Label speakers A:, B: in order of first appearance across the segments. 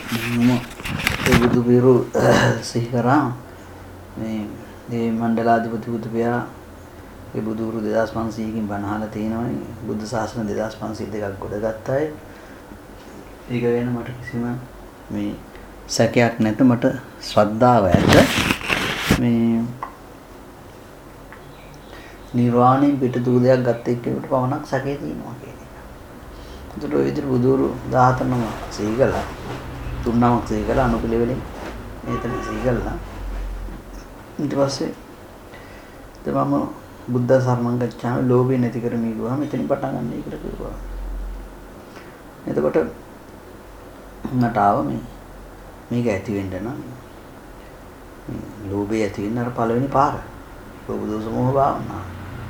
A: මම බුදු පිරු සිහි කරා මේ මණ්ඩලාධිපති බුදුපියා ඒ බුදුරු 2500කින් බණ අහලා තියෙනවනේ බුද්ධ ශාසන 2502ක් ගොඩ ගත්තා ඒක ගැන මට කිසිම මේ සැකයක් නැත මට ශ්‍රද්ධාව ඇත මේ නිර්වාණයෙන් පිටු දෙයක් ගත්ත එක්කෙනෙකුට පවණක් සැකේ තියෙනවා කියන එක. ඒතර ඔය විදිහට බුදුරු 14ම සීගලා තුන්නමක් සීගලා අනුපිළිවෙලින් මෙතන සීගලා ඊට පස්සේ තමම බුද්ධ සරණං ගච්ඡාමි ලෝභය නැති කරමි ගියා මෙතනින් පටන් ගන්න එක කියලා කිව්වා. එතකොට මට ආව මේක ඇති වෙන්න නම් ලෝභය ඇති වෙන්න අර පළවෙනි පාර ලෝභ දෝෂ මොහ භාවනා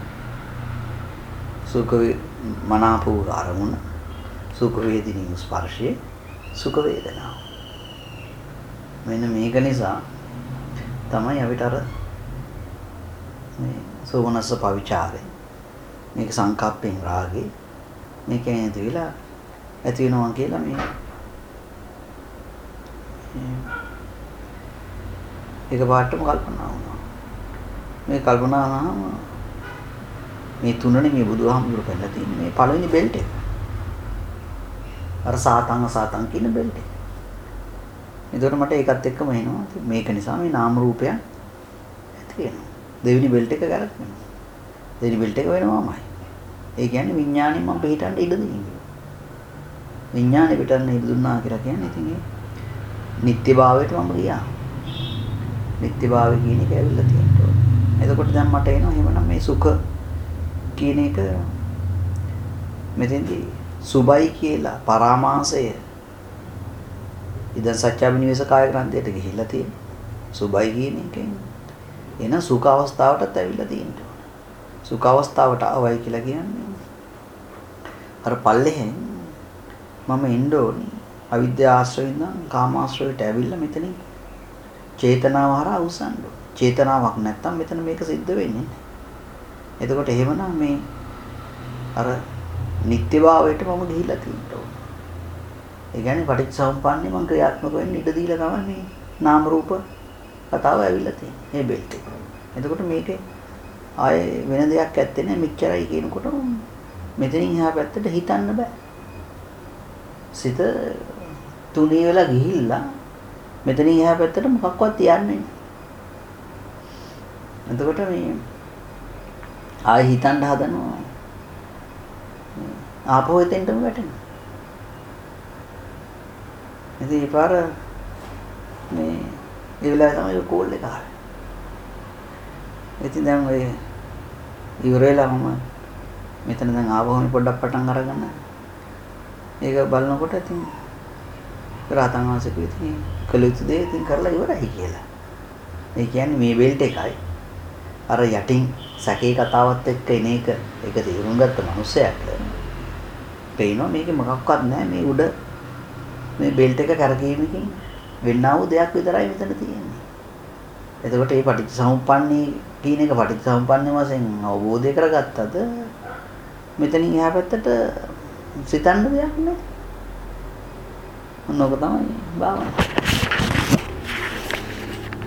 A: සුඛ මනාපෝ අරමුණ සුඛ වේදිනී ස්පර්ශයේ සුඛ වේදනාව මෙන්න මේක නිසා තමයි අපිට අර මේ සෝමනස්ස පවිචාරේ මේක සංකප්පෙන් රාගේ මේක ඇති වෙනවා කියලා මේ ඒක පාටම කල්පනා වුණා මේ කල්පනා වුණාම මේ තුනනේ මේ බුදුහාමුදුරු පෙන්නලා තියෙන්නේ මේ පළවෙනි බෙල්ට් එක අර සාතං කියන බෙල්ට් එක. එතකොට මට ඒකත් එක්කම එනවා මේක නිසා මේ නාම රූපයන් ඇති වෙනවා. දෙවෙනි බෙල්ට් එක ගලක් වෙනවා. දෙවෙනි බෙල්ට් එක වෙනවාමයි. ඒ කියන්නේ විඥාණයෙන් මම පිටන්න ඉඩ දෙන්නේ. විඥාණය පිටන්න ඉඩ දුන්නා කියලා කියන්නේ ඉතින් ඒ නිත්‍යභාවයට මම ගියා. නිත්‍යභාවය කියන එක ඇවිල්ලා තියෙනවා. එතකොට දැන් මට එනවා එහෙමනම් මේ සුඛ කියන එක මෙතෙන්දී සුබයි කියලා පරාමාසය ඉතින් සත්‍යාවිනිවේෂ කාය ග්‍රන්ථයට ගිහිල්ලා තියෙනවා. සුබයි කියන එකෙන් එන සුඛ අවස්ථාවටත් ඇවිල්ලා තියෙනවා. සුඛ අවස්ථාවට ආවයි කියලා කියන්නේ අර පල්ලෙහෙන් මම එන්න ඕනි අවිද්‍යා ආශ්‍රයෙන් නම් කාම ආශ්‍රයට ඇවිල්ලා මෙතනින් චේතනාව හරහා උසන්න. චේතනාවක් නැත්තම් මෙතන මේක සිද්ධ වෙන්නේ නැහැ. එතකොට එහෙමනම් මේ අර නිත්‍යභාවයට මම ගිහිල්ලා තියෙනවා. ඒ කියන්නේ පටිච්චසමුප්පන්නේ මම ක්‍රියාත්මක වෙන්න ඉඩ දීලා තමයි මේ නාම රූප කතාව ඇවිල්ලා තියෙන්නේ. මේ බෙල්ට් එක. එතකොට මේකේ ආයේ වෙන දෙයක් ඇත්තේ නැහැ මෙච්චරයි කියනකොට මෙතනින් එහා පැත්තට හිතන්න බෑ. සිත තුනී වෙලා ගිහිල්ලා මෙතනින් එහා පැත්තට මොකක්වත් තියන්නේ නැහැ. එතකොට මේ ආයෙ හිතන්න හදනවා ආපහු එතෙන්ටම වැටෙනවා. ඉතින් ඒ පාර මේ ඒ වෙලාවේ තමයි කෝල් එක ආවේ. ඉතින් දැන් ඔය ඉවරලා මම මෙතන දැන් ආවම පොඩ්ඩක් පටන් අරගන්න. ඒක බලනකොට ඉතින් රාතන් වහන්සේ කිව්වා කළ යුතු දේ ඉතින් කරලා ඉවරයි කියලා. ඒ කියන්නේ මේ බෙල්ට් එකයි අර යටින් සැකේ කතාවත් එක්ක එන එක ඒක තේරුම් ගත්ත මිනිස්සයාට පේනවා මේකේ මොකක්වත් නැහැ මේ උඩ මේ බෙල්ට් එක කරකීමකින් වෙන්නා වූ දෙයක් විතරයි මෙතන තියෙන්නේ. එතකොට මේ පටිච්චසමුප්පන්නේ කියන එක පටිච්චසමුප්පන්නේ වශයෙන් අවබෝධය කරගත්තද මෙතනින් එහා පැත්තට සිතන්න දෙයක් නැහැ. මොනක තමයි භාවනාව.